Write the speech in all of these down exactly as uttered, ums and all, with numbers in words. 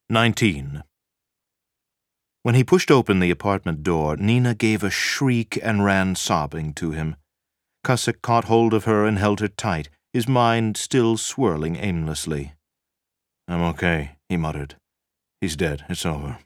Nineteen. When he pushed open the apartment door, Nina gave a shriek and ran sobbing to him. Cussick caught hold of her and held her tight, his mind still swirling aimlessly. "I'm okay," he muttered. "He's dead. It's over."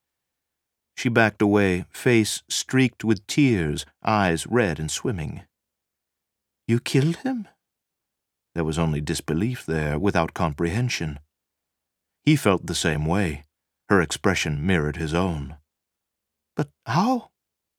She backed away, face streaked with tears, eyes red and swimming. "You killed him?" There was only disbelief there, without comprehension. He felt the same way. Her expression mirrored his own. "But how?"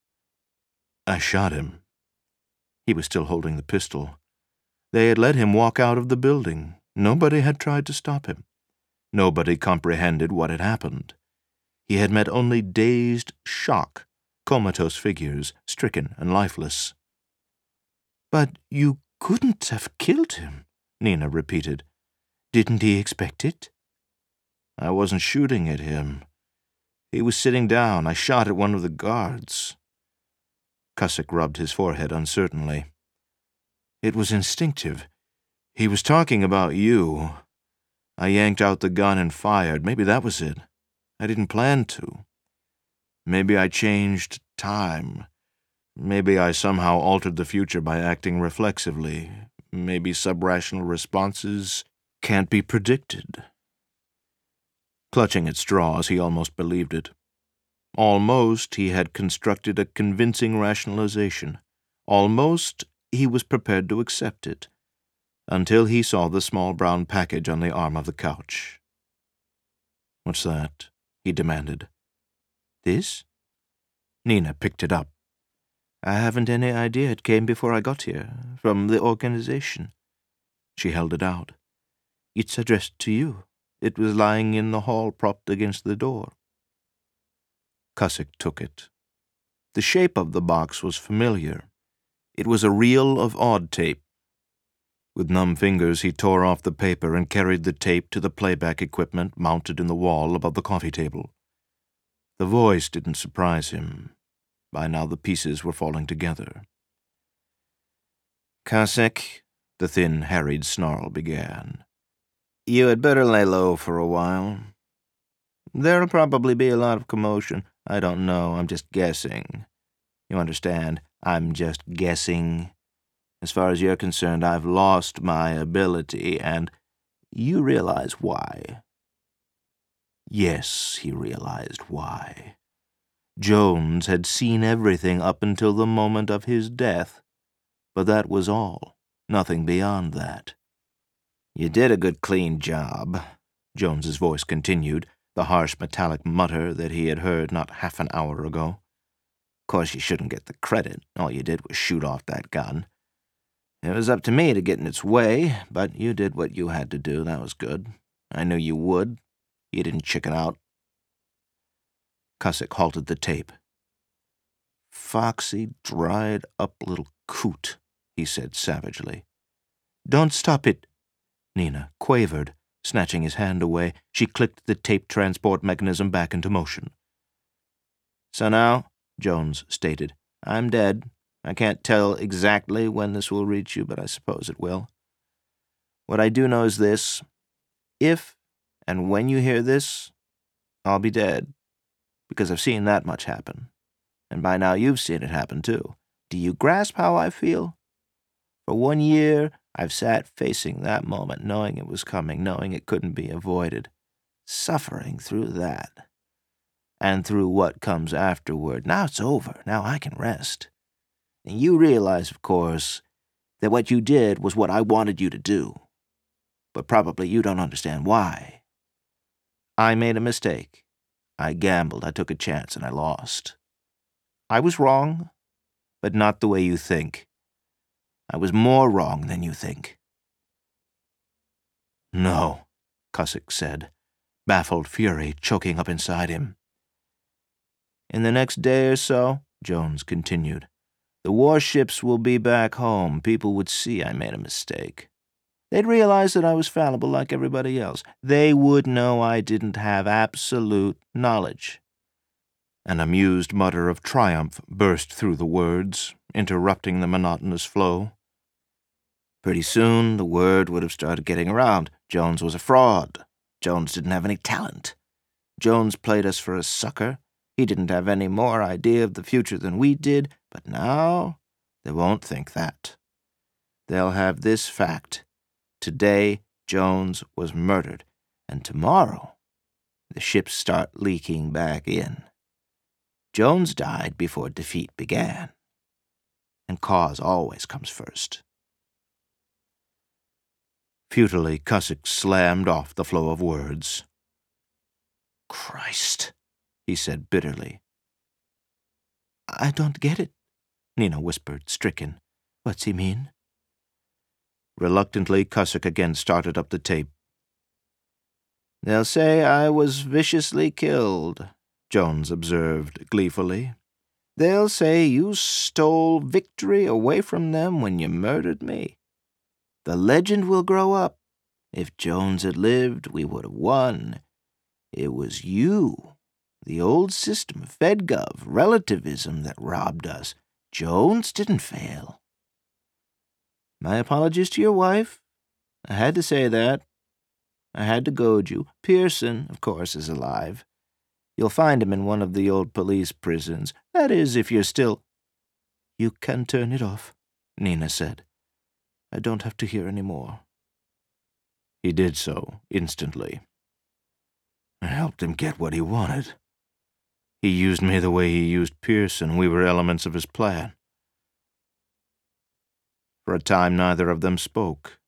"I shot him." He was still holding the pistol. They had let him walk out of the building. Nobody had tried to stop him. Nobody comprehended what had happened. He had met only dazed shock, comatose figures, stricken and lifeless. "But you couldn't have killed him," Nina repeated. "Didn't he expect it?" "I wasn't shooting at him. He was sitting down. I shot at one of the guards." Cussick rubbed his forehead uncertainly. "It was instinctive. He was talking about you. I yanked out the gun and fired. Maybe that was it. I didn't plan to. Maybe I changed time. Maybe I somehow altered the future by acting reflexively. Maybe subrational responses can't be predicted." Clutching at straws, he almost believed it. Almost he had constructed a convincing rationalization. Almost he was prepared to accept it, until he saw the small brown package on the arm of the couch. "What's that?" he demanded. "This?" Nina picked it up. "I haven't any idea. It came before I got here, from the organization." She held it out. "It's addressed to you. It was lying in the hall, propped against the door." Cussick took it. The shape of the box was familiar. It was a reel of odd tape. With numb fingers, he tore off the paper and carried the tape to the playback equipment mounted in the wall above the coffee table. The voice didn't surprise him. By now the pieces were falling together. "Cussick," the thin, harried snarl began, "you had better lay low for a while. There'll probably be a lot of commotion. I don't know. I'm just guessing. You understand? I'm just guessing. As far as you're concerned, I've lost my ability, and you realize why." Yes, he realized why. Jones had seen everything up until the moment of his death, but that was all. Nothing beyond that. "You did a good clean job," Jones's voice continued, the harsh metallic mutter that he had heard not half an hour ago. "Of course you shouldn't get the credit. All you did was shoot off that gun. It was up to me to get in its way, but you did what you had to do. That was good. I knew you would. You didn't chicken out." Cussick halted the tape. "Foxy, dried-up little coot," he said savagely. "Don't stop it," Nina quavered. Snatching his hand away, she clicked the tape transport mechanism back into motion. "So now," Jones stated, "I'm dead. I can't tell exactly when this will reach you, but I suppose it will. What I do know is this. If and when you hear this, I'll be dead, because I've seen that much happen. And by now you've seen it happen, too. Do you grasp how I feel? For one year, I've sat facing that moment, knowing it was coming, knowing it couldn't be avoided, suffering through that, and through what comes afterward. Now it's over. Now I can rest. And you realize, of course, that what you did was what I wanted you to do. But probably you don't understand why. I made a mistake. I gambled, I took a chance, and I lost. I was wrong, but not the way you think. I was more wrong than you think." "No," Cussick said, baffled fury choking up inside him. "In the next day or so," Jones continued, "the warships will be back home. People would see I made a mistake. They'd realize that I was fallible like everybody else. They would know I didn't have absolute knowledge." An amused mutter of triumph burst through the words, interrupting the monotonous flow. Pretty soon, the word would have started getting around. Jones was a fraud. Jones didn't have any talent. Jones played us for a sucker. He didn't have any more idea of the future than we did, but now they won't think that. They'll have this fact. Today, Jones was murdered, and tomorrow, the ships start leaking back in. Jones died before defeat began, and cause always comes first. Futilely, Cussick slammed off the flow of words. Christ, he said bitterly. I don't get it, Nina whispered, stricken. What's he mean? Reluctantly, Cussick again started up the tape. They'll say I was viciously killed, Jones observed gleefully. They'll say you stole victory away from them when you murdered me. The legend will grow up. If Jones had lived, we would have won. It was you, the old system, FedGov, relativism, that robbed us. Jones didn't fail. My apologies to your wife. I had to say that. I had to goad you. Pearson, of course, is alive. You'll find him in one of the old police prisons. That is, if you're still... You can turn it off, Nina said. I don't have to hear any more. He did so, instantly. I helped him get what he wanted. He used me the way he used Pearson. We were elements of his plan. For a time, neither of them spoke.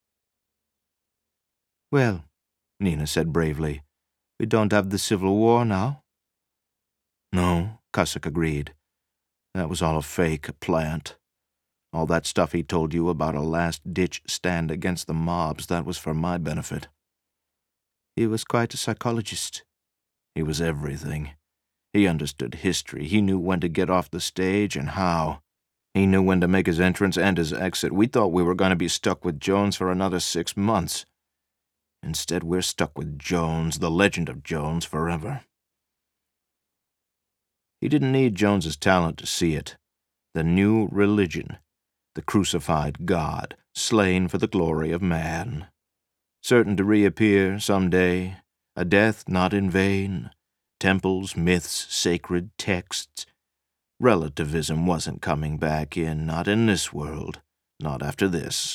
Well, Nina said bravely, we don't have the Civil War now. No, Cussick agreed. That was all a fake, a plant. All that stuff he told you about a last-ditch stand against the mobs, that was for my benefit. He was quite a psychologist. He was everything. He understood history. He knew when to get off the stage and how. He knew when to make his entrance and his exit. We thought we were going to be stuck with Jones for another six months. Instead, we're stuck with Jones, the legend of Jones, forever. He didn't need Jones's talent to see it. The new religion, the crucified God, slain for the glory of man. Certain to reappear some day, a death not in vain, temples, myths, sacred texts. Relativism wasn't coming back in, not in this world, not after this.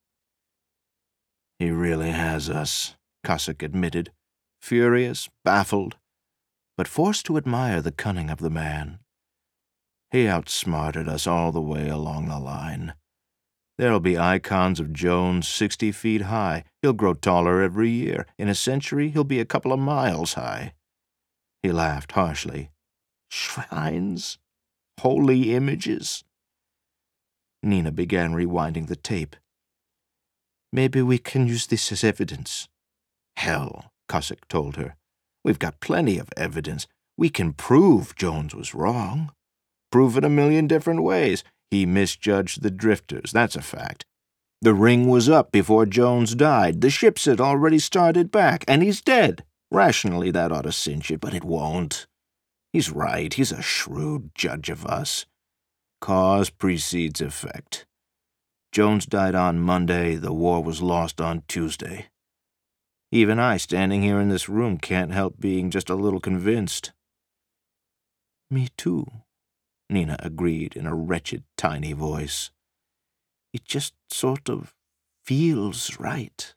He really has us, Cussick admitted, furious, baffled, but forced to admire the cunning of the man. He outsmarted us all the way along the line. There'll be icons of Jones sixty feet high. He'll grow taller every year. In a century, he'll be a couple of miles high. He laughed harshly. Shrines? Holy images? Nina began rewinding the tape. Maybe we can use this as evidence. Hell, Cussick told her. We've got plenty of evidence. We can prove Jones was wrong. Prove it a million different ways. He misjudged the drifters, that's a fact. The ring was up before Jones died. The ships had already started back, and he's dead. Rationally, that ought to cinch it, but it won't. He's right. He's a shrewd judge of us. Cause precedes effect. Jones died on Monday. The war was lost on Tuesday. Even I, standing here in this room, can't help being just a little convinced. Me too, Nina agreed in a wretched, tiny voice. It just sort of feels right.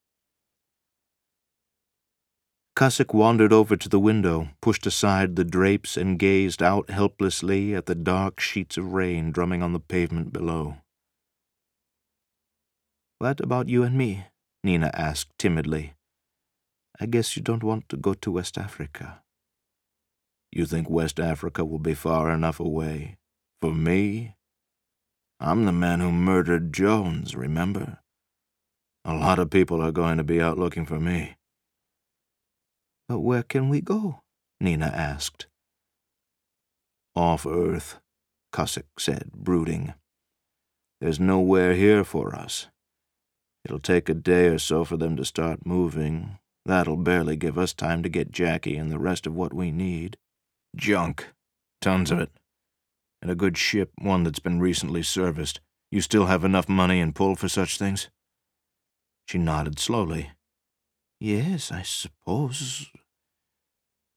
Cussick wandered over to the window, pushed aside the drapes, and gazed out helplessly at the dark sheets of rain drumming on the pavement below. What about you and me? Nina asked timidly. I guess you don't want to go to West Africa. You think West Africa will be far enough away? For me? I'm the man who murdered Jones, remember? A lot of people are going to be out looking for me. But where can we go? Nina asked. Off Earth, Cussick said, brooding. There's nowhere here for us. It'll take a day or so for them to start moving. That'll barely give us time to get Jackie and the rest of what we need. Junk. Tons of it. And a good ship, one that's been recently serviced. You still have enough money and pull for such things? She nodded slowly. Yes, I suppose.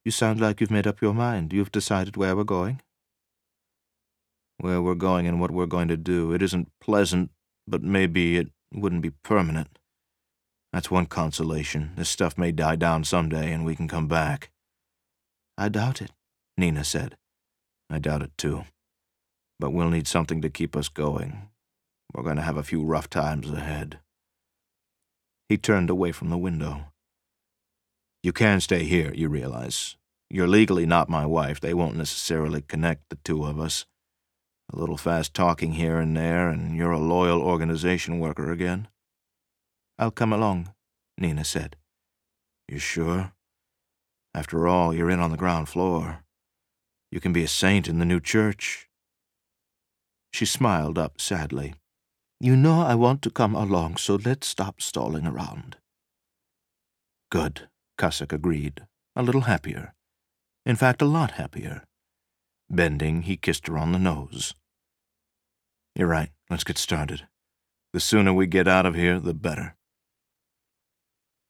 You sound like you've made up your mind. You've decided where we're going? Where we're going and what we're going to do. It isn't pleasant, but maybe it wouldn't be permanent. That's one consolation. This stuff may die down someday and we can come back. I doubt it, Nina said. I doubt it too. But we'll need something to keep us going. We're going to have a few rough times ahead. He turned away from the window. You can stay here, you realize. You're legally not my wife. They won't necessarily connect the two of us. A little fast talking here and there, and you're a loyal organization worker again. I'll come along, Nina said. You sure? After all, you're in on the ground floor. You can be a saint in the new church. She smiled up sadly. You know I want to come along, so let's stop stalling around. Good, Cossack agreed, a little happier. In fact, a lot happier. Bending, he kissed her on the nose. You're right, let's get started. The sooner we get out of here, the better.